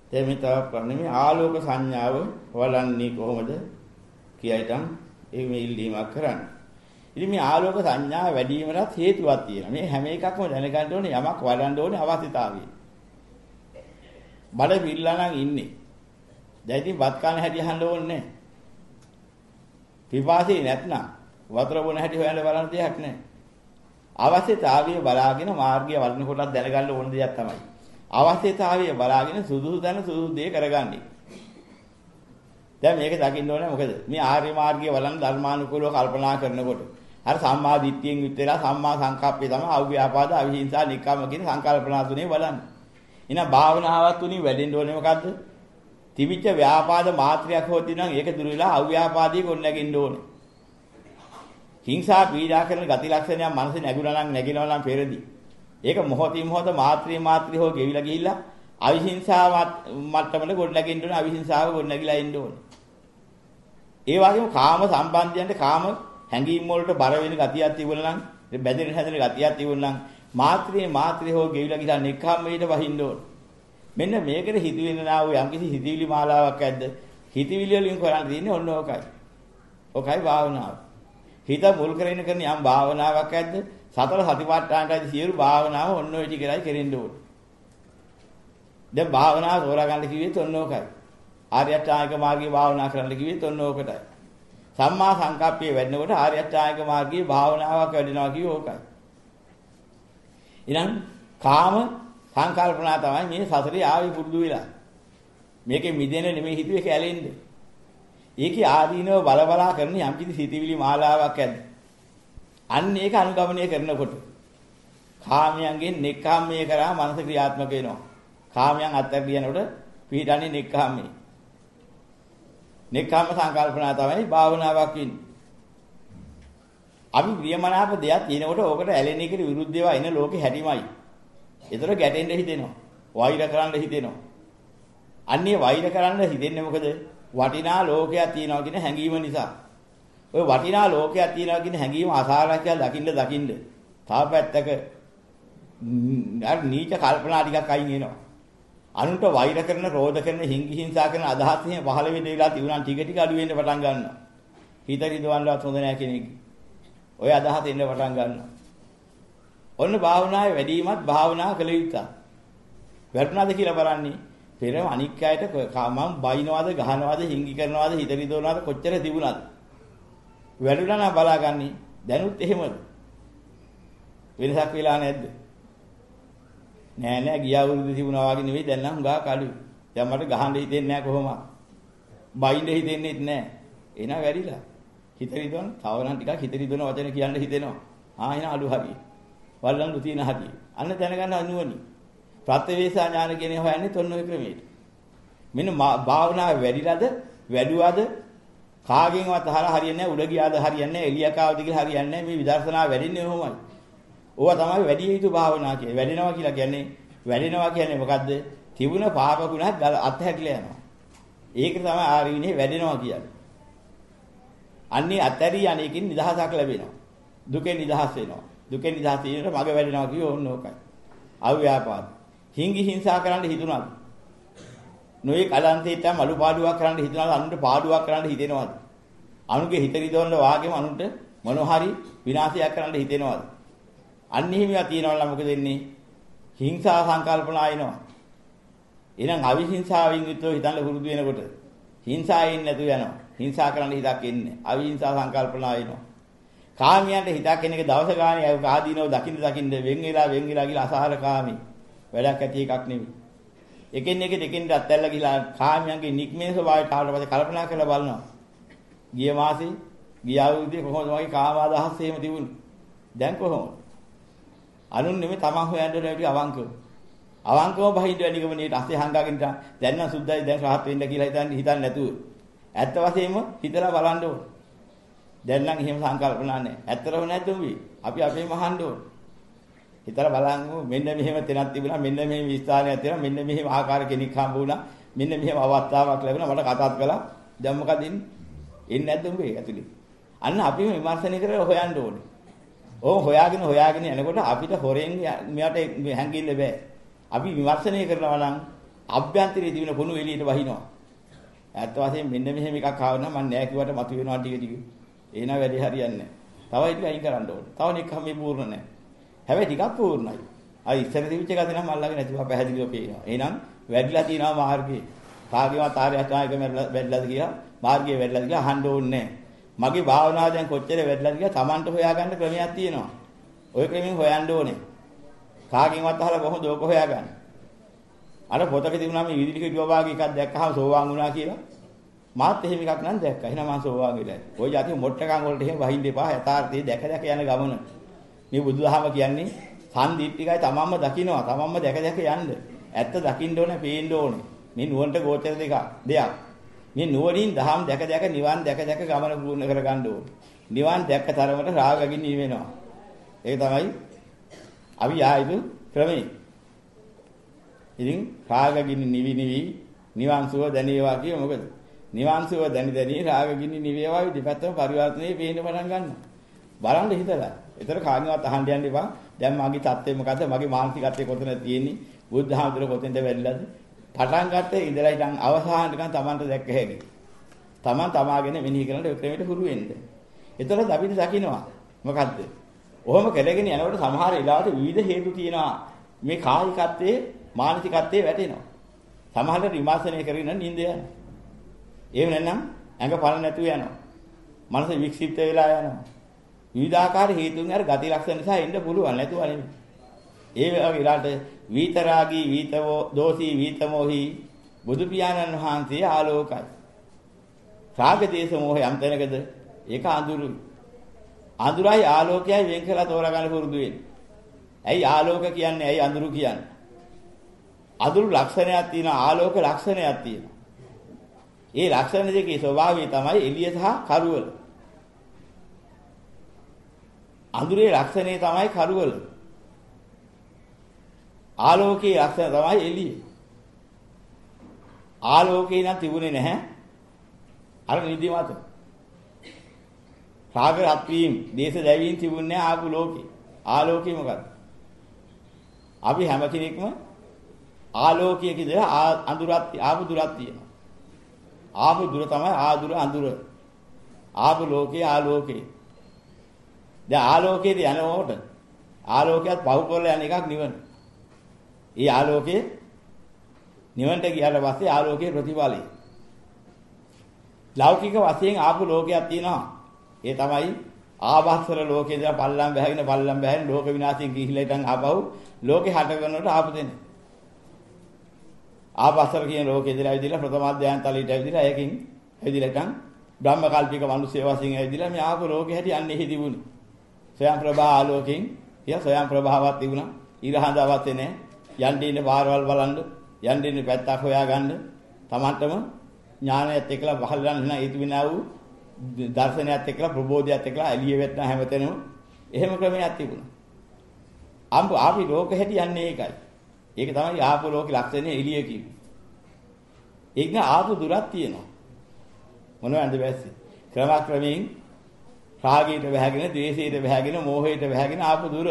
දැන් මේ තව ප්‍රශ්නේ මේ ආලෝක සංඥාව වලන්නේ කොහොමද කියයිටම් මේ ඉල්ලීමක් කරන්නේ. ඉතින් මේ ආලෝක සංඥා වැඩි වීමට හේතුවක් තියෙනවා. මේ හැම එකක්ම දැනගන්න ඕනේ යමක් වඩන්න ඕනේ අවශ්‍යතාවය. බඩ පිරලා නම් ඉන්නේ. දැන් ඉතින් වත් කන හැටි අහන්න ඕනේ නැහැ. පිපාසී නැත්නම් වතුර බොන හැටි හොයන්න බලන්න දෙයක් නැහැ. අවශ්‍යතාවය බලාගෙන මාර්ගය වඩන කොටත් දැනගන්න ඕන දෙයක් තමයි. අවශ්‍යතාවය බලාගෙන සුදුසු තැන සුදුසු දේ කරගන්නේ. දැන් මේක දකින්න ඕනේ මොකද? මේ ආර්ය මාර්ගය වලන් ධර්මානුකූලව කල්පනා කරනකොට අර සම්මා දිට්ඨියෙන් යුත් වෙලා සම්මා සංකප්පේ තමයි අව්‍යාපාද අවිහිංසා නික්කම කියන සංකල්පනා තුනේ බලන්නේ. එහෙනම් භාවනාවත් තුنين වැඩෙන්න ඕනේ මොකද්ද? තිබිච්ච ව්‍යාපාද මාත්‍රයක් හොති නම් ඒක දුර වෙලා අව්‍යාපාදී කොට නැගින්න ඕනේ. හිංසා පීඩා කරන ගති ලක්ෂණයක් මනසේ නැගුණා නම් නැගිනවා නම් පෙරදී. ඒක මොහොතින් මොහොත මාත්‍රී හෝ ගෙවිලා ගිහිල්ලා අවිහිංසා මට්ටමට කොට නැගින්න ඕනේ. අවිහිංසාව කොට නැගිලා ඉන්න ඕනේ. ඒ වගේම කාම සම්බන්ධයන්ට කාම හැඟීම් වලට බර වෙන ගතියක් තිබුණා නම් බැඳෙන හැදෙන ගතියක් තිබුණා නම් මාත්‍රී හෝ ගෙවිලා ගිහිල්ලා නික්කම් වේද වහින්න ඕනේ. මෙන්න මේකට හිතවිලිනා වූ යම්කිසි හිතවිලි මාලාවක් ඇද්ද? හිතවිලි වලින් කරන්න තියෙන්නේ ඔන්න ඕකයි. ඕකයි භාවනාව. හිත මුල් කරගෙන කරන යම් භාවනාවක් ඇද්ද? සතර සතිපට්ඨානටයි සියලු භාවනාව ඔන්න ඔය ටිකයි කෙරෙන්න ඕනේ. දැන් භාවනාව තෝරා ගන්න කිව්වෙත් ඔන්න ඕකයි. ආර්ය අෂ්ටාංගික මාර්ගයේ භාවනා කරන්න කිව්වෙත් ඔන්න ඕකටයි. සම්මා සංකප්පයේ වැඩනකොට ආර්ය අෂ්ටාංගික මාර්ගයේ භාවනාවක් වැඩෙනවා කිව්ව ඕකයි. ඊළඟ කාම සංකල්පනා තමයි මේ සසරේ ආවි පුරුදු වෙලා. මේකේ මිදෙන නෙමෙයි හිතුවේ කැලෙන්නේ. ඒකේ ආදීනව බලබලා කරන යම්කිසි සිතිවිලි මාලාවක් ඇද්ද? අන්න ඒක අනුගමනය කරනකොට කාමයන්ගෙන් නෙක්ඛම්මයේ කරා මනස ක්‍රියාත්මක වෙනවා. කාමයන් අත්හැරියනකොට පිටන්නේ නෙක්ඛම්මේ. නෙක්ඛම්ම සංකල්පනා තමයි භාවනාවක් වෙන්නේ. අපි ප්‍රියමනාප දෙයක් තියෙනකොට ඕකට ඇලෙන එකට විරුද්ධ ඒවා එන ලෝකේ හැටිමයි. ඒතර ගැටෙන්න හිතෙනවා. වෛර කරන්න හිතෙනවා. අන්නේ වෛර කරන්න හිතෙන්නේ මොකද? වටිනා ලෝකයක් තියනවා කියන හැඟීම නිසා. ඔය වටිනා ලෝකයක් තියනවා කියන හැඟීම අසාරයක් දකින්න තව පැත්තක අර නීච කල්පනා ටිකක් අයින් වෙනවා. අනුන්ට වෛර කරන, රෝධ කරන, හිංසා කරන අදහස් එහෙම පහළ වෙන්න වෙලා තිබුණා ටික ටික අඩු වෙන්න පටන් ගන්නවා. හිත රිදවන්නවත් හොඳ නැහැ කෙනෙක්. ඔය අදහස එන්න පටන් ගන්නවා. ඔන්න භාවනාවේ වැඩිමත් භාවනා කළ යුතුයි. වැටුණාද කියලා බලන්නේ පෙර අනික් අයට මම බයිනවාද, ගහනවාද, හිංගි කරනවාද, හිත රිදවනවාද කොච්චර තිබුණාද? වැඩුණා නම් බලාගන්නේ දැනුත් එහෙමද? වෙනසක් වෙලා නැද්ද? නෑ ගියා වුරුදු තිබුණා වගේ නෙවෙයි දැන් නම් හුඟා කඩු. දැන් මට ගහන්න හිතෙන්නේ නෑ කොහොමද? බයින්ද හිතෙන්නේත් නෑ. එනා වැඩිලා. හිත රිදවන, තව නම් ටිකක් හිත රිදවන වචන කියන්න හිතෙනවා. එනා අඩු හරියි. වල්ලන් තියෙන හරියි. අන්න දැනගන්න අනුවණි. ප්‍රත්‍යවේක්ෂා ඥාන කියන්නේ හොයන්නේ තොන්න ඔය ක්‍රමයට. මෙන්න භාවනාව වැඩිලාද, වැඩුවාද, කාගෙන්වත් අහලා හරියන්නේ නැහැ, උඩ ගියාද හරියන්නේ නැහැ, එළියකාවද කියලා හරියන්නේ නැහැ. මේ විදර්ශනා වැඩින්නේ කොහොමයි? ඕවා තමයි වැඩි යුතු භාවනා කියන්නේ. වැඩෙනවා කියන්නේ මොකද්ද? තිබුණ පාප ගුණත් අත්හැරිලා යනවා. ඒක තමයි ආරිනේ වැඩෙනවා කියන්නේ. අන්නේ අත්හැරී අනේකින් නිදහසක් ලැබෙනවා. දුකෙන් නිදහස් වෙනවා. දුකෙන් නිදහස් වීමට මග වැඩෙනවා කියෝ ඕන්න ඕකයි. අව්‍යාපාද. හිංගි හිංසා කරන්න හිතුණාද? නොයේ කලන්තේට මලු පාඩුවක් කරන්න හිතනවාද? අනුන්ට පාඩුවක් කරන්න හිතෙනවද? අනුගේ හිත රිදවන්න වාගේම අනුන්ට මොනහරි විනාශයක් කරන්න හිතෙනවද? අන්න එහෙමවා තියනවා නම් මොකද වෙන්නේ? හිංසා සංකල්පනා එනවා. එහෙනම් අවිහිංසාවෙන් යුතුව හිතන්න පුරුදු වෙනකොට හිංසාවෙන් නැතුව යනවා. හිංසා කරන්න හිතක් එන්නේ. අවිහිංසා සංකල්පනා එනවා. කාමියන්ට හිතක් එන එක දවස ගානේ ආදීනව දකින්න වෙන් වෙලා ගිහලා අසහරකාමී. වැඩක් ඇති එකක් නෙවෙයි. එකින් එක දෙකින් අත්හැරලා ගිහලා කාමියන්ගේ නික්මේ ස්වභාවයට ආවට පස්සේ කල්පනා කරලා බලනවා. ගිය මාසේ ගිය අවුරුද්දේ කොහොමද වගේ කාම අදහස් එහෙම තිබුණේ? දැන් කොහොමද? අනුන් නෙමෙයි තමන් හොයන්න වැඩි අවංකව බහිඳ වැඩි ගමනේට අස්සේ හංගාගෙන දැන් නම් සුද්ධයි දැන් රහත් වෙන්න කියලා හිතන්නේ නැතුව. ඇත්ත වශයෙන්ම හිතලා බලන්න ඕන. දැන් නම් එහෙම සංකල්පනා නැහැ. ඇත්තටම නැද්ද උඹේ? අපි අපේම අහන්න ඕන. හිතලා බලන්නකො මෙන්න මෙහෙම තැනක් තිබුණා, මෙන්න මෙහෙම විස්තරයක් තියෙනවා, මෙන්න මෙහෙම ආකාර කෙනෙක් හම්බ වුණා, මෙන්න මෙහෙම අවස්ථාවක් ලැබුණා, මට කතාත් කළා. දැන් මොකද ඉන්නේ නැද්ද උඹේ ඇතුලේ? අන්න අපිම විමර්ශනය කරලා හොයන්න ඕනේ. ඕක හොයාගෙන යනකොට අපිට හොරෙන් මෙයාට හැංගින්න බෑ. අපි විමර්ශනය කරනවා නම් අභ්‍යන්තරයේ තිබෙන කුණු එළියට වහිනවා. ඇත්ත වශයෙන්ම මෙන්න මෙහෙම එකක් ආව නම් මම නෑ කිව්වට මතු වෙනවා ටික ටික. එන වැඩි හරියන්නේ නැහැ. තව ටික අයින් කරන්න ඕනේ. තව නිකම් මේ පූර්ණ නැහැ. හැබැයි ටිකක් පූර්ණයි. අය ඉස්සර තිබිච්ච එක නම් අල්ලගෙන නැතිව පැහැදිලිව පේනවා. එහෙනම් වැඩිලා තියෙනවා මාර්ගයේ. කාගේවත් ආර්යචායක වැඩිලාද කියලා මාර්ගයේ වැඩිලාද කියලා අහන්න ඕනේ නැහැ. මගේ භාවනාව දැන් කොච්චර වැඩිලාද කියලා Tamanට හොයාගන්න ක්‍රමයක් තියෙනවා. ওই ක්‍රමෙන් හොයන්න ඕනේ. කාගෙන්වත් අහලා කොහොමද ඕක හොයාගන්නේ? අර පොතක තිබුණා මේ විදුලි කෙටුවා වාගේ එකක් දැක්කහම සෝවාන් වුණා කියලා. මාත් එහෙම එකක් නම් දැක්කා. එහෙනම් මම සෝවාන් වෙලා. ওই જાතිය මොට්ටකම් වලට එහෙම වහින්න එපා. යථාර්ථයේ දැක දැක යන ගමන. මේ බුදුදහම කියන්නේ සම්දිත්තිකයි තමන්ම දකින්නවා. තමන්ම දැක දැක යන්න. ඇත්ත දකින්න ඕනේ, පේන්න ඕනේ. මේ නුවණට ගෝචර දෙයක්. මේ නුවණින් දහම් දැක දැක නිවන් දැක දැක ගමන පූර්ණ කරගන්න ඕනේ. නිවන් දැක්ක තරමට රාගකින් නිවෙනවා. ඒක තමයි අපි ආයුධ ක්‍රමය. ඉතින් රාගකින් නිවි නිවන් සුව දැනේවා කිය මොකද? නිවන් සුව දැනි රාගකින් නිවේවා විදිහටම පරිවර්තනයේ පේන්න පටන් ගන්නවා. බලන්න හිතලා. ඒතර කාගෙන්වත් අහන්න යන්න එපා. දැන් මගේ தත්ත්වය මොකද්ද? මගේ මානසිකත්වය කොතනද තියෙන්නේ? බුද්ධ ධර්මතර කොතෙන්ද වැල්ලාද? පටන් ගත්තේ ඉඳලා ඉඳන් අවසානටකන් Tamanට දැක්ක හැකි. Taman තමාගෙන මෙනෙහි කරන ක්‍රමයට හුරු වෙන්න. ඒතරත් අපිට දකින්නවා. මොකද්ද? ඔහොම කෙරගෙන යනකොට සමහර වෙලාවට විවිධ හේතු තියෙනවා. මේ කායිකත්වයේ මානසිකත්වයේ වැටෙනවා. සමහරට විමර්ශනය කරගෙන නිින්ද යනවා. එහෙම නැත්නම් ඇඟ පළ නැතුව යනවා. මනස වික්ෂිප්ත වෙලා යනවා. විවිධාකාර හේතුන් අර ගති ලක්ෂණ නිසා එන්න පුළුවන් නැතුව නෙමෙයි. ඒ වෙලාවට විතරාගී විතවෝ දෝසී විතමෝහි බුදු පියාණන් වහන්සේ ආලෝකයි. රාග දේශ මොහය යම් තැනකද ඒක අඳුරුයි. අඳුරයි ආලෝකයයි වෙන් කරලා තෝරගන්න පුරුදු වෙන්න. ඇයි ආලෝක කියන්නේ? ඇයි අඳුරු කියන්නේ? අඳුරු ලක්ෂණයක් තියෙනවා, ආලෝක ලක්ෂණයක් තියෙනවා. ඒ ලක්ෂණ දෙකේ ස්වභාවය තමයි එළිය සහ කරුවල. අඳුරේ ලක්ෂණය තමයි කරුවල. ආලෝකයේ ලක්ෂණ තමයි එළිය. ආලෝකේ නම් තිබුණේ නැහැ. අර නිදිමත. රාග රත්වීම්, දේශ දැවීම් තිබුණේ ආපු ලෝකේ. ආලෝකේ මොකද්ද? අපි හැම කෙනෙක්ම ආලෝකයේ කියලා අඳුරක් ආපු දුරක් තියෙනවා. ආපු දුර තමයි ආදුර අඳුර. ආපු ලෝකේ ආලෝකේ. දැන් ආලෝකයේ යනකොට ආලෝකයක් පහු කරලා යන එකක් නිවන. ඒ ආලෝකයේ නිවන්ට ගියාට පස්සේ ආලෝකයේ ප්‍රතිඵලයි. ලෞකික වශයෙන් ආපු ලෝකයක් තියෙනවා. ඒ තමයි ආභාසර ලෝකේ ඉඳලා පල්ලම් බැහැගෙන ලෝක විනාශයෙන් ගිහිල්ලා ඉතින් ආපහු ලෝකේ හට ගන්නකොට ආපු දෙන්නේ. ආභාසර කියන ලෝකේ ඉඳලා ඇවිදලා ප්‍රථම අධ්‍යායන තලයට ඇවිදලා ඒකෙන් ඇවිදලා ඉතින් බ්‍රහ්ම කල්පික මිනිස්සු වශයෙන් ඇවිදලා මේ ආපු ලෝකේ හැටි යන්නේ එහි තිබුණේ. ස්වයං ප්‍රභා ආලෝකයෙන් තියා ස්වයං ප්‍රභාවක් තිබුණා. ඊරහඳවත් එන්නේ. යන්න ඉන්න පාරවල් බලන්න, යන්න ඉන්න පැත්තක් හොයාගන්න. Tamanටම ඥානයත් එක්කලා පහළලා නැන ඒ තිබෙනා වූ දර්ශනයත් එක්කලා ප්‍රබෝධයත් එක්කලා එළිය වෙන්න හැමතැනම එහෙම ක්‍රමයක් තිබුණා. ආපි ලෝක හැටි යන්නේ ඒකයි. ඒක තමයි ආපු ලෝකේ ලක්ෂණය එළිය කියන්නේ. ඒක ආපු දුරක් තියෙනවා. මොනවද වැස්සේ? ක්‍රමයෙන් රාගයට වැහැගෙන, ද්වේෂයට වැහැගෙන, මෝහයට වැහැගෙන ආපු දුර.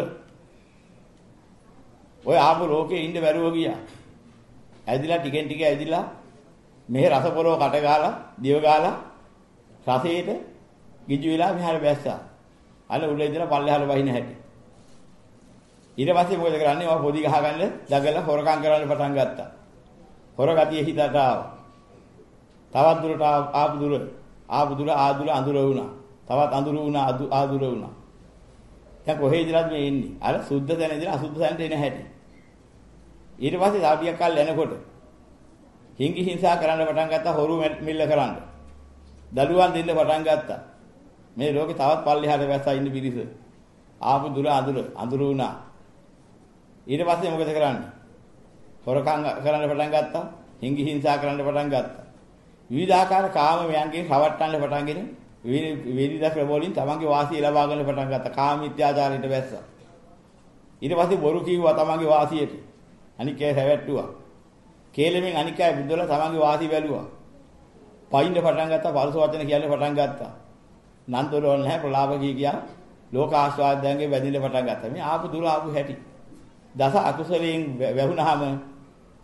ඔය ආපු ලෝකේ ඉන්න බැරුව ගියා. ඇදිලා ටිකෙන් ටික ඇදිලා මෙහෙ රස පොරව කට ගාලා, දිව ගාලා රසයට ගිජු වෙලා මෙහාට බැස්සා. අන්න උඩ ඉඳලා පල්ලෙහාට වහින හැටි. ඊට පස්සේ මොකද කරන්නේ? ඔය පොඩි ගහගන්න දගලා හොරකම් කරන්න පටන් ගත්තා. හොර ගතිය හිතට ආවා. තවත් දුරට ආපු දුර අඳුර වුණා. තවත් අඳුර වුණා, ආදුර වුණා. දැන් කොහේ ඉඳලාද මේ එන්නේ? අර සුද්ධ තැන ඉඳලා අසුද්ධ තැනට එන හැටි. ඊට පස්සේ තව ටිකක් කල් යනකොට හිඟි හිංසා කරන්න පටන් ගත්තා, හොරු මිල්ල කරන්න. දඩුවම් දෙන්න පටන් ගත්තා. මේ ලෝකේ තවත් පල්ලෙහාට වැස්සා ඉන්න පිරිස. ආපු දුර අඳුර වුණා. ඊට පස්සේ මොකද කරන්නේ? හොරකම් කරන්න පටන් ගත්තා, හිඟි හිංසා කරන්න පටන් ගත්තා. විවිධාකාර කාම ව්‍යංගයෙන් රවට්ටන්න පටන්ගෙන වේදිකා ක්‍රමවලින් තමන්ගේ වාසිය ලබා ගන්න පටන් ගත්තා. කාම මිත්‍යාචාරයට වැස්සා. ඊට පස්සේ බොරු කිව්වා තමන්ගේ වාසියට. අනික් අය හැවැට්ටුවා. කේලෙමින් අනික් අය බුද්ධලා තමන්ගේ වාසිය බැලුවා. පයින්න පටන් ගත්තා, පරස වචන කියන්න පටන් ගත්තා. නන්දරෝල් නැහැ ප්‍රලාප කියා ලෝක ආස්වාදයන්ගේ වැදින්න පටන් ගත්තා. මේ ආපු දුර ආපු හැටි. දස අකුසලයෙන් වැහුනහම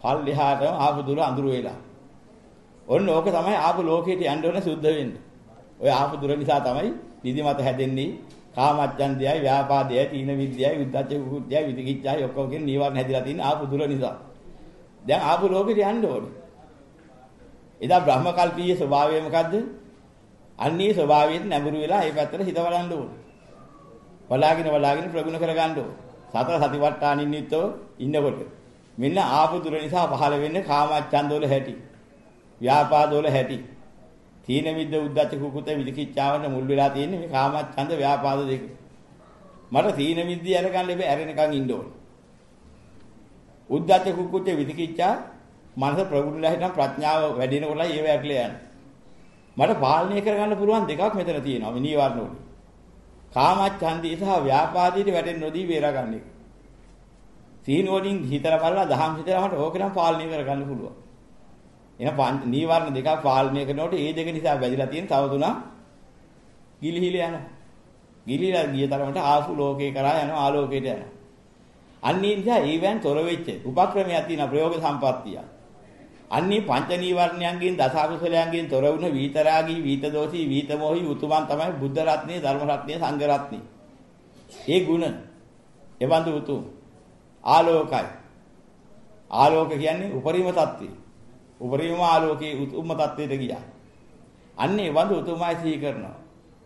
පල්ලෙහාටම ආපු දුර අඳුර වෙලා. ඔන්න ඕක තමයි ආපු ලෝකෙට යන්න ඕන සුද්ධ වෙන්න. ඔය ආපු දුර නිසා තමයි නිදිමත හැදෙන්නේ. කාමච්ඡන්දයයි, ව්‍යාපාදයයි, තීන විද්‍යයයි, උද්ධච්ච කුච්චයයි, විදිකිච්ඡයයි ඔක්කොම කියන නීවරණ හැදිලා තියෙන ආපු දුර නිසා. දැන් ආපු ලෝකෙට යන්න ඕනේ. එදා බ්‍රහ්ම කල්පීය ස්වභාවය මොකද්ද? අන්නේ ස්වභාවයෙන් නැඹුරු වෙලා ඒ පැත්තට හිත වඩන්න ඕනේ. වලාගෙන ප්‍රගුණ කරගන්න ඕනේ. සතර සතිපට්ඨානින් නියුත්ව ඉන්නකොට මෙන්න ආපු දුර නිසා පහළ වෙන්නේ කාමච්ඡන්දවල හැටි. ව්‍යාපාදවල හැටි. තීන මිද්ද උද්ධච්ච කුකුත විදිකිච්ඡාවට මුල් වෙලා තියෙන්නේ මේ කාමච්ඡන්ද ව්‍යාපාද දෙක. මට තීන මිද්දී අරගන්න එපේ ඇරෙනකන් ඉන්න ඕනේ. උද්ධච්ච කුකුත විදිකිච්ඡා මනස ප්‍රගුණලා හිටන් ප්‍රඥාව වැඩිනකොටයි ඒව ඇట్లా යන්නේ. මට පාලනය කරගන්න පුළුවන් දෙකක් මෙතන තියෙනවා මේ නීවරණ වල. කාමච්ඡන්දී සහ ව්‍යාපාදීට වැටෙන්න නොදී බේරගන්න එක. සීන වලින් හිතලා බලලා දහම් හිතලා මට ඕක නම් පාලනය කරගන්න පුළුවන්. එන නීවරණ දෙකක් පාලනය කරනකොට ඒ දෙක නිසා වැදිලා තියෙන තව තුනක් ගිලිහිල යනවා. ගිලිහිලා ගිය තරමට ආසු ලෝකේ කරා යනවා ආලෝකයට යනවා. අන්නේ නිසා ඒවෙන් තොර වෙච්ච උපක්‍රමයක් තියෙන ප්‍රයෝග සම්පත්තිය. අන්නේ පංච නීවරණයන්ගෙන් දස අකුසලයන්ගෙන් තොර වුණ විතරාගී විතදෝෂී විතමෝහි උතුමන් තමයි බුද්ධ රත්නේ ධර්ම රත්නේ සංඝ රත්නේ. ඒ ගුණ එවන්දු උතුම් ආලෝකයි. ආලෝක කියන්නේ උපරිම තත්ත්වය. උපරිම ආලෝකයේ උතුම්ම තත්ත්වයට ගියා. අන්නේ වඳු උතුමයි සිහි කරනවා.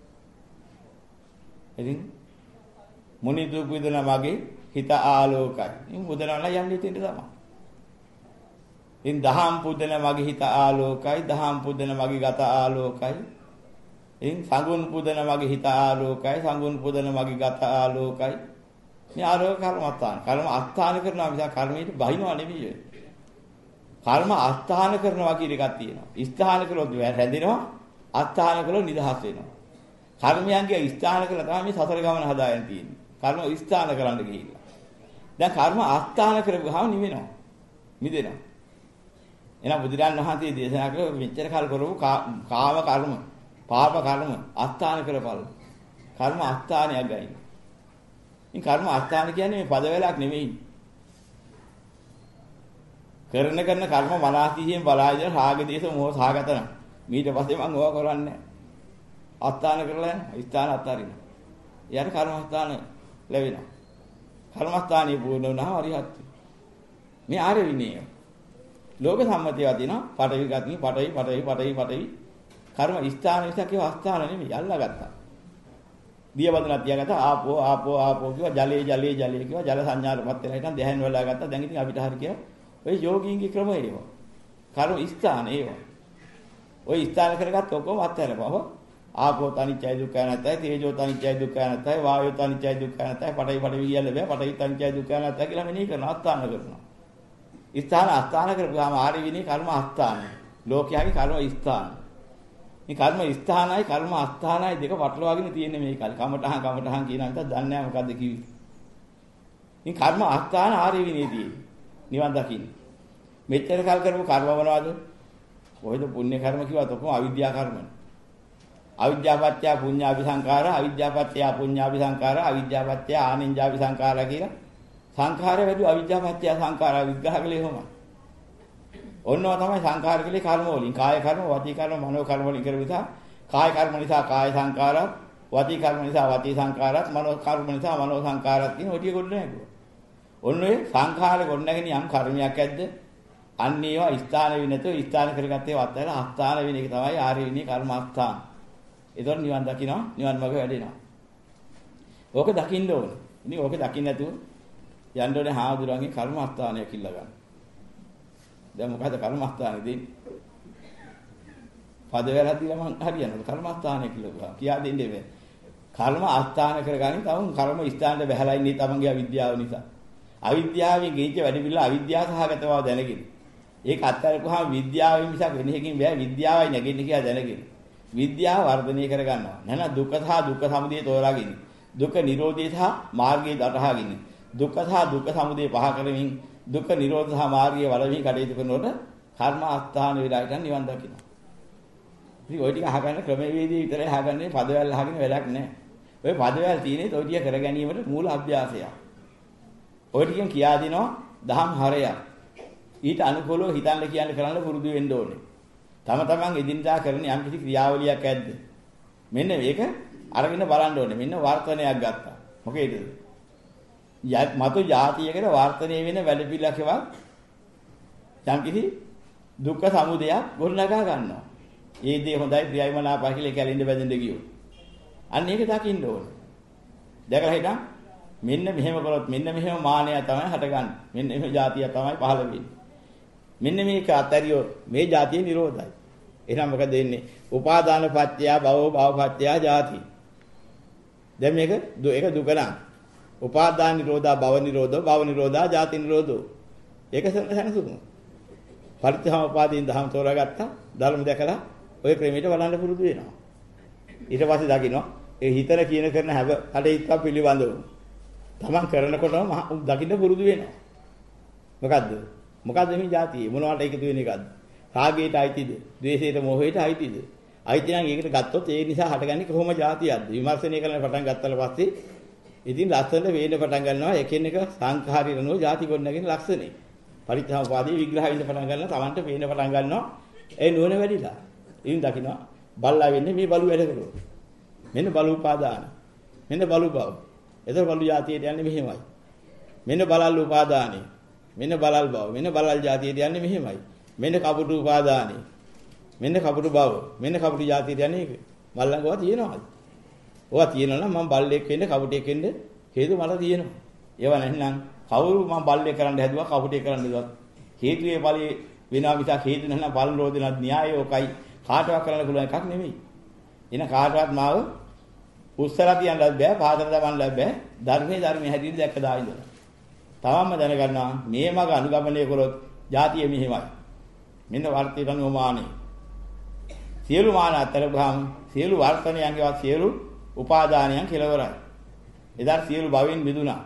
ඉතින් මොනිදු පුදන මගේ හිත ආලෝකයි. ඉතින් පුදනලා යන්නේ තින්ද තමයි. ඉතින් දහම් පුදන මගේ හිත ආලෝකයි, දහම් පුදන මගේ ගත ආලෝකයි. ඉතින් සංගුණ පුදන මගේ හිත ආලෝකයි, සංගුණ පුදන මගේ ගත ආලෝකයි. මේ ආලෝක කර්මස්ථාන. කර්ම අස්ථාන කරනවා මිස කර්මයට බහිනවා නෙමෙයි. කර්ම අස්ථාන කරනවා කියන එකක් තියෙනවා. ස්ථාන කළොත් රැඳෙනවා, අස්ථාන කළොත් නිදහස් වෙනවා. කර්මයන්ගේ ස්ථාන කළා තමයි මේ සතර ගමන හදාගෙන තියෙන්නේ. කර්ම ස්ථාන කරන්න ගිහිල්ලා. දැන් කර්ම අස්ථාන කරපුවාම නිවෙනවා. මිදෙනවා. එහෙනම් බුදුරන් වහන්සේ දේශනා කළ මෙච්චර කල් කරපු කාම කර්ම, පාප කර්ම අස්ථාන කරපළ. කර්ම අස්ථානයක් ගයි. මේ කර්ම අස්ථාන කියන්නේ මේ පදවැලක් නෙමෙයි. කරන කර්ම මනසියෙන් බලාගෙන රාග දේශ මොහ සහගතන. ඊට පස්සේ මම ඕවා කරන්නේ අස්ථාන කරලා යන ස්ථාන අත්හරින. යාර කර්මස්ථාන ලැබෙනවා. කර්මස්ථානිය පූර්ණ වුණාම අරිහත්. මේ ආර්ය විනය. ලෝක සම්මතිය වදිනවා. පඨවි ගති පඨවි කර්ම ස්ථාන නිසා කියව අස්ථාන නෙමෙයි අල්ලාගත්තා. දිය වදනක් තියාගත්තා ආපෝ කිව්වා ජලයේ කිව්වා ජල සංඥාරපත් වෙලා හිටන් දැහැන් වෙලා ගත්තා. දැන් ඉතින් අපිට හරි කියලා ඔය යෝගීන්ගේ ක්‍රමය ඒවා. කර්ම ස්ථාන ඒවා. ඔය ස්ථාන කරගත්ත ඔක්කොම අත්හැරපුවම ආපෝ තනිච්චය දුක්ඛ නැතයි, තේජෝ තනිච්චය දුක්ඛ නැතයි, වායෝ තනිච්චය දුක්ඛ නැතයි, පඨවි කියන්න බෑ. පඨවි තනිච්චය දුක්ඛ නැතයි කියලා මෙනෙහි කරනවා අස්ථාන කරනවා. ස්ථාන අස්ථාන කරපුවාම ආර්ය විනී කර්ම අස්ථාන. ලෝකයාගේ කර්ම ස්ථාන. මේ කර්ම ස්ථානයි කර්ම අස්ථානයි දෙක වටලවාගෙන තියෙන්නේ මේ කාලේ. කමටහන් කියන එක දන්නේ නැහැ මොකද්ද කිව්වේ. මේ කර්ම අස්ථාන ආර්ය විනීදී නිවන් දකින්න. මෙච්චර කල් කරපු කර්ම මොනවද? කොහෙද පුණ්‍ය කර්ම කිව්වත් ඔක්කොම අවිද්‍යා කර්මනේ. අවිද්‍යාපත්‍ය පුඤ්ඤාපි සංඛාරා, අවිද්‍යාපත්‍ය පුඤ්ඤාපි සංඛාරා, අවිද්‍යාපත්‍ය ආනින්ජාපි සංඛාරා කියලා සංඛාරය වැඩි අවිද්‍යාපත්‍ය සංඛාරා විග්‍රහ කළේ කොහොමද? ඔන්නව තමයි සංඛාර කලේ කර්ම වලින්. කාය කර්ම, වාචික කර්ම, මනෝ කර්ම වලින් කරපු නිසා කාය කර්ම නිසා කාය සංඛාරات, වාචික කර්ම නිසා වාචික සංඛාරات, මනෝ කර්ම නිසා මනෝ සංඛාරات කියන ඔය ටික කොට නැගුවා. ඔන්න ඔය සංඛාර කොට නැගෙන යම් කර්මයක් ඇද්ද? අන්න ඒවා ස්ථාන විනතෝ ස්ථාන කරගත්තේ වත්තල අස්ථාන වෙන එක තමයි ආර්ය විනී කර්ම අස්ථාන. ඒතකොට නිවන් දකින්නවා, නිවන් මාර්ග වැඩෙනවා. ඕක දකින්න ඕනේ. ඉතින් ඕක දකින්න නැතුව යන්න ඕනේ හාමුදුරන්ගේ කර්ම අස්ථානයක් ඉල්ල ගන්න. දැන් මොකද කර්ම අස්ථානෙ දෙන්නේ? පදවැලක් දීලා මං හරියනවද කර්ම අස්ථානයක් කියලා කියා දෙන්නේ බෑ. කර්ම අස්ථාන කරගන්නේ තවම කර්ම ස්ථානට බහැලා ඉන්නේ තමන්ගේ අවිද්‍යාව නිසා. අවිද්‍යාවෙන් ගෙයිච්ච වැඩි පිළිලා අවිද්‍යාව සහගත බව දැනගෙන. ඒක අත්හැරපුවාම විද්‍යාවෙන් මිසක් වෙන එකකින් බෑ විද්‍යාවයි නැගෙන්නේ කියලා දැනගෙන. විද්‍යාව වර්ධනය කරගන්නවා. නැත්නම් දුක්ඛ සහ දුක්ඛ සමුදය තෝරාගෙන. දුක්ඛ නිරෝධය සහ මාර්ගය දතහාගෙන. දුක්ඛ සහ දුක්ඛ සමුදය පහ කරමින් දුක්ඛ නිරෝධ සහ මාර්ගය වලමින් කටයුතු කරනකොට කර්ම අස්ථාන වෙලා ඉතින් නිවන් දකින්න. ඉතින් ওই ටික අහගන්න ක්‍රමවේදී විතරයි අහගන්නේ පදවැල් අහගෙන වැඩක් නැහැ. ඔය පදවැල් තියෙන්නේ ඔය ටික කර ගැනීමට මූල අභ්‍යාසයක්. ඔය ටිකෙන් කියා දෙනවා දහම් හරයක්. ඊට අනුකූලව හිතන්න කියන්න කරන්න පුරුදු වෙන්න ඕනේ. තම තමන් එදිනදා කරන යම් කිසි ක්‍රියාවලියක් ඇද්ද? මෙන්න මේක අරගෙන බලන්න ඕනේ. මෙන්න වර්තනයක් ගත්තා. මොකේද? මතු જાතියකට වර්තනය වෙන වැඩපිළිවෙලකවත් යම් කිසි දුක්ඛ සමුදයක් ගොඩනගා ගන්නවා. ඒ දේ හොඳයි ප්‍රියයි මනාපයි කියලා කැලෙන්න බැඳෙන්න ගියෝ. අන්න ඒක දකින්න ඕනේ. දැකලා හිටන් මෙන්න මෙහෙම කරොත් මෙන්න මෙහෙම මානය තමයි හටගන්නේ. මෙන්න මෙහෙම જાතිය තමයි පහළ වෙන්නේ. මෙන්න මේක අතරියෝ මේ જાතිය නිරෝධයි. එහෙනම් මොකද වෙන්නේ? උපාදාන පත්‍ය භව භව පත්‍ය જાති. දැන් මේක ඒක දුක නම්. උපාදාන නිරෝධා භව නිරෝධෝ භව නිරෝධා જાති නිරෝධෝ. ඒක සැනසුම. පරිත්‍යාමපාදීන් දහම් තෝරාගත්තා. ධර්ම දැකලා ඔය ක්‍රමයට බලන්න පුරුදු වෙනවා. ඊට පස්සේ දකින්න ඒ හිතර කියන කරන හැබ කටයුත්ත පිළිබඳව තමන් කරනකොටම දකින්න පුරුදු වෙනවා. මොකද්ද මේ જાතිය? මොනවට එකතු වෙන එකක්ද? රාගයට අයිතිද? ද්වේෂයට මොහයට අයිතිද? අයිති නම් ඒකට ගත්තොත් ඒ නිසා හටගන්නේ කොහොම જાතියක්ද? විමර්ශනය කරන්න පටන් ගත්තාට පස්සේ ඉතින් ලස්සනට වේද පටන් ගන්නවා එකිනෙක සංඛාරිරනෝ ಜಾති ගොඩනගෙන ලක්ෂණේ. පරිත්‍යාමපාදී විග්‍රහ වෙන්න පටන් ගන්නවා තමන්ට පේන පටන් ගන්නවා ඒ නුවණ වැඩිලා. ඉතින් දකින්නවා බල්ලා වෙන්නේ මේ බලු වැඩ කරනවා. මෙන්න බලු උපාදාන. මෙන්න බලු බව. එතකොට බලු જાතියට යන්නේ මෙහෙමයි. මෙන්න බලල් උපාදානෙ. මෙන්න බලල් බව. මෙන්න බලල් જાතියට යන්නේ මෙහෙමයි. මෙන්න කපුටු උපාදානෙ. මෙන්න කපුටු බව. මෙන්න කපුටු જાතියට යන්නේ ඒක. මල්ලංගවා තියෙනවද? ඔවා තියෙනවා නම් මම බල්ලෙක් වෙන්න කපුටෙක් වෙන්න හේතු මට තියෙනවා. ඒවා නැත්නම් කවුරු මම බල්ලෙක් කරන්න හැදුවා කපුටෙක් කරන්න හැදුවා. හේතුයේ ඵලයේ වෙනවා මිසක් හේතු නැත්නම් ඵල රෝධනත් න්‍යායෝකයි කාටවත් කරන්න පුළුවන් එකක් නෙමෙයි. එන කාටවත් මාව උස්සලා තියන්නත් බෑ පාදර දමන්නත් බෑ ධර්මයේ හැටියට දැක්ක දා ඉඳලා. තවම දැනගන්නවා මේ මග අනුගමනය කරොත් ಜಾතිය මෙහෙමයි. මෙන්න වර්තිතන ඔමානේ. සියලු මාන අතර ගහම සියලු වර්තනයන්ගේවත් සියලු උපාදානයන් කෙලවරයි. එදා සියලු භවෙන් මිදුණා.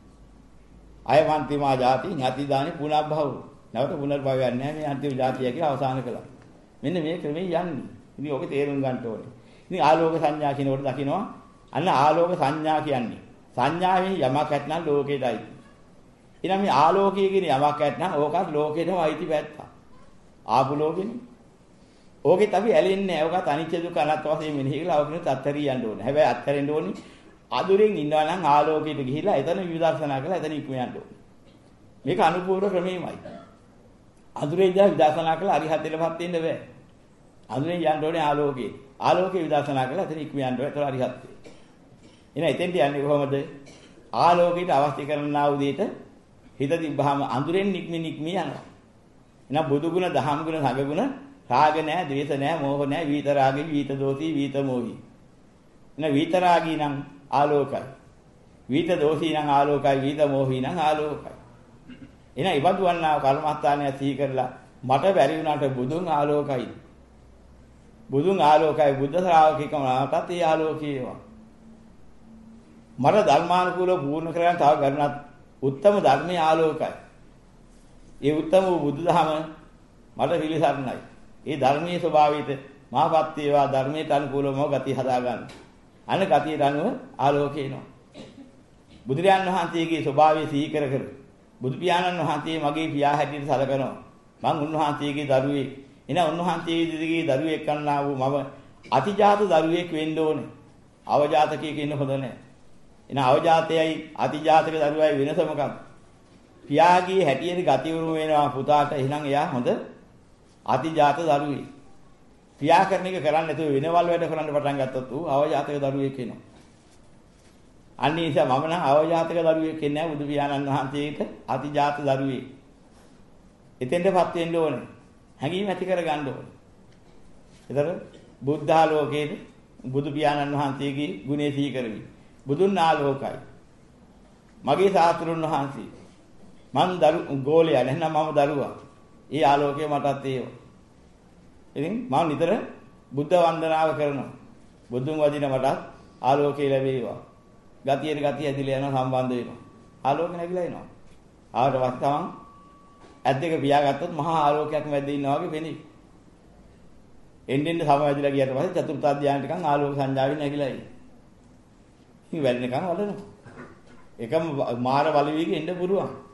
අයවන්තිමා ಜಾති ඥාති දානි පුනබ්භව. නැවත පුනර්භවයක් නැහැ මේ අන්තිම ಜಾතිය කියලා අවසන් කළා. මෙන්න මේ ක්‍රමයෙන් යන්නේ. ඉතින් ඔක තේරුම් ගන්න ඕනේ. ඉතින් ආලෝක සංඥා කියනකොට දකින්නවා අන්න ආලෝක සංඥා කියන්නේ සංඥාවේ යමක් ඇත්නම් ලෝකෙටයි. එහෙනම් මේ ආලෝකයේ කියන යමක් ඇත්නම් ඕකත් ලෝකෙටම අයිති පැත්ත. ආපු ලෝකෙනේ. ඕකෙත් අපි ඇලෙන්නේ නැහැ. ඕකත් අනිත්‍ය දුක්ඛ අනාත්ම වශයෙන් මෙනෙහි කරලා ඕකෙනුත් අත්හැරී යන්න ඕනේ. හැබැයි අත්හැරෙන්න ඕනේ අදුරෙන් ඉන්නවා නම් ආලෝකයට ගිහිලා එතන විදර්ශනා කරලා එතන ඉක්ම යන්න ඕනේ. මේක අනුපූර්ව ක්‍රමෙමයි. අදුරෙන් ඉඳලා විදර්ශනා කරලා අරිහත්ත්වයටපත් වෙන්න බෑ. අදුරෙන් යන්න ඕනේ ආලෝකේ. ආලෝකේ විදර්ශනා කරලා එතන ඉක්ම යන්න ඕනේ. ඒතර අරිහත්ත්වය. එහෙනම් එතෙන්ට යන්නේ කොහොමද? ආලෝකයට අවශ්‍ය කරනා උදේට හිත තිබ්බහම අඳුරෙන් නික්මි යනවා. එහෙනම් බුදු ගුණ, දහම් ගුණ, සංඝ ගුණ රාග නැහැ, ද්වේෂ නැහැ, මෝහ නැහැ, විත රාගී, විත දෝෂී, විත මෝහී. එහෙනම් විත රාගී නම් ආලෝකයි. විත දෝෂී නම් ආලෝකයි, විත මෝහී නම් ආලෝකයි. එහෙනම් ඉබඳු වන්නා කර්මස්ථානය සිහි කරලා මට බැරි වුණාට බුදුන් ආලෝකයි. බුදුන් ආලෝකයි, බුද්ධ ශ්‍රාවකකම මටත් ඒ ආලෝකයේවා. මට ධර්මානුකූලව පූර්ණ කරගන්න තව ගරුණත් උත්තම ධර්මයේ ආලෝකයි. ඒ උත්තම බුදුදහම මට පිළිසරණයි. ඒ ධර්මයේ ස්වභාවයට මාපත් වේවා ධර්මයට අනුකූලවම ගති හදා ගන්න. අන ගතියට අනුව ආලෝකය එනවා. බුදුරජාණන් වහන්සේගේ ස්වභාවය සිහි කර බුදු පියාණන් වහන්සේ මගේ පියා හැටියට සැලකනවා. මම උන්වහන්සේගේ දරුවෙක්. එන උන්වහන්සේගේ දරුවෙක් කන්නා වූ මම අතිජාත දරුවෙක් වෙන්න ඕනේ. අවජාතකයෙක් ඉන්න හොඳ නැහැ. එන අවජාතයයි අතිජාතක දරුවයි වෙනස මොකක්ද? පියාගේ හැටියට ගති උරුම වෙනවා පුතාට. එහෙනම් එයා හොඳ අතිජාත දරුවෙක්. පියා කරන එක කරන්නේ නැතුව වෙනවල් වැඩ කරන්න පටන් ගත්තොත් ඌ අවජාතක දරුවෙක් වෙනවා. අන්න ඒ නිසා මම නම් අවජාතක දරුවෙක් වෙන්නේ නැහැ බුදු පියාණන් වහන්සේට අතිජාත දරුවෙක්. එතෙන්ටපත් වෙන්න ඕනේ. හැඟීම ඇති කර ගන්න ඕනේ. ඒතර බුද්ධාලෝකයේ බුදු පියාණන් වහන්සේගේ ගුණේ සිහි කරමි. බුදුන් ආලෝකයි. මගේ සාතුරුන් වහන්සේ. මං ගෝලයා නැත්නම් මම දරුවා. ඒ ආලෝකය මටත් ඒව. ඉතින් මම නිතර බුද්ධ වන්දනාව කරනවා. බුදුන් වදින මටත් ආලෝකය ලැබේවා. ගතියට ගතිය ඇදිලා යනවා සම්බන්ධ වෙනවා. ආලෝක නැగిලා එනවා. ආවට පස්සේ තමන් ඇස් දෙක පියාගත්තොත් මහා ආලෝකයක් මැද ඉන්නා වගේ පෙනේ. එන්නෙන් සමවැදිලා ගියට පස්සේ චතුර්ථ ධානයටකන් ආලෝක සංඥාවෙන් නැగిලා එන්නේ. ඉතින් වැඩිනකන් වඩනවා. එකම මාර බලවේගයෙන් එන්න පුරුවන්.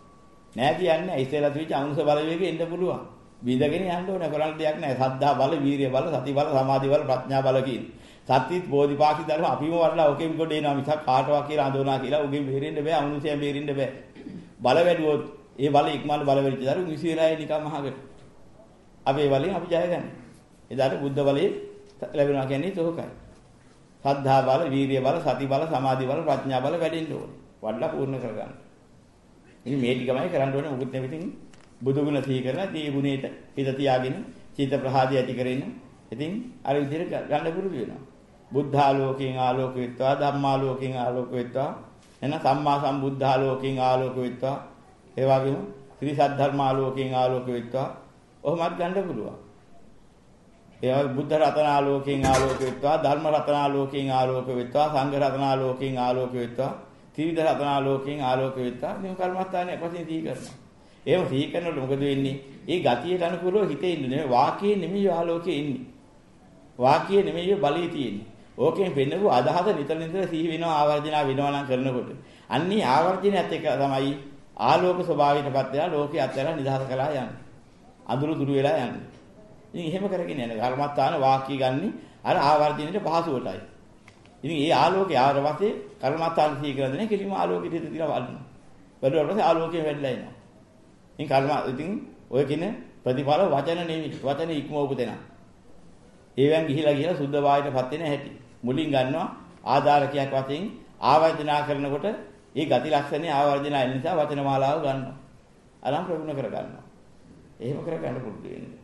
නෑ කියන්නේ ඉස්සෙල්ලා තිබිච්ච අනුස බලවේගෙ එන්න පුළුවන්. බිඳගෙන යන්න ඕනේ කරන්න දෙයක් නෑ. සද්ධා බල, වීරිය බල, සති බල, සමාධි බල, ප්‍රඥා බල කියන. සත්‍විත් බෝධිපාක්ෂි ධර්ම අපිම වඩලා ඔකෙන් කොට එනවා මිසක් කාටවත් කියලා අඳෝනා කියලා උගෙන් බේරෙන්න බෑ. අනුසයෙන් බේරෙන්න බෑ. බල වැඩුවොත් ඒ බල ඉක්මනට බල වෙච්ච දරු විසිරායේ නිකම් අහකට. අපි ඒ බලෙන් අපි ජය ගන්න. එදාට බුද්ධ බලයේ ලැබෙනවා කියන්නේ තෝකයි. සද්ධා බල, වීරිය බල, සති බල, සමාධි බල, ප්‍රඥා බල වැඩෙන්න ඕනේ. වඩලා පූර්ණ කරගන්න. ඉතින් මේ ටිකමයි කරන්න ඕනේ. මොකද මෙතන බුදු ගුණ සිහි කරලා තී ගුණේට හිත තියාගෙන චිත්ත ප්‍රහාදය ඇති කරගෙන ඉතින් අර විදිහට ගන්න පුරුදු වෙනවා. බුද්ධාලෝකයෙන් ආලෝක වෙත්වා, ධම්මාලෝකයෙන් ආලෝක වෙත්වා, එන සම්මා සම්බුද්ධාලෝකයෙන් ආලෝක වෙත්වා, ඒ වගේම ත්‍රිසත් ධර්මාලෝකයෙන් ආලෝක වෙත්වා. ඔහොමත් ගන්න පුළුවන්. ඒ වගේ බුද්ධ රතනාලෝකයෙන් ආලෝක වෙත්වා, ධර්ම රතනාලෝකයෙන් ආලෝක වෙත්වා, සංඝ රතනාලෝකයෙන් ආලෝක වෙත්වා, ත්‍රිවිධ රතනාලෝකයෙන් ආලෝක වෙත්වා. මේ කර්මස්ථානයක් වශයෙන් සිහි කරනවා. එහෙම සිහි කරනකොට මොකද වෙන්නේ? ඒ ගතියට අනුකූලව හිතේ ඉන්නේ නෙමෙයි, වාක්‍යයේ නෙමෙයි ආලෝකයේ ඉන්නේ. වාක්‍යයේ නෙමෙයි බලයේ තියෙන්නේ. ඕකෙන් පෙන්නපු අදහස නිතර නිතර සිහි වෙනවා, ආවර්ජනා වෙනවා නම් කරනකොට. අන්නේ ආවර්ජනයත් එක්ක තමයි ආලෝක ස්වභාවයටපත් වෙලා ලෝකයේ අත්හැරලා නිදහස කළා යන්නේ. අඳුරු දුරු වෙලා යන්නේ. ඉතින් එහෙම කරගෙන යන කර්මස්ථාන වාක්‍ය ගන්න අර ආවර්ජනයේ පහසුවටයි. ඉතින් ඒ ආලෝකය ආවට පස්සේ කර්මස්ථාන සිහි කරගෙන කෙලිම ආලෝකෙට හිත තියලා බලනවා. බැලුවාට පස්සේ ආලෝකයෙන් වැඩිලා එනවා. ඉතින් ඔය කියන ප්‍රතිඵල වචන නෙවෙයි, වචන ඉක්මවපු දෙනා. ඒවෙන් ගිහිලා සුද්ධ වායයටපත් වෙන හැටි. මුලින් ගන්නවා ආධාරකයක් වශයෙන් ආවර්ජනා කරනකොට ඒ ගති ලක්ෂණේ ආවර්ජනා එන නිසා වචන මාලාව ගන්නවා. අරන් ප්‍රගුණ කර ගන්නවා. එහෙම කර ගන්න පුරුදු වෙන්න.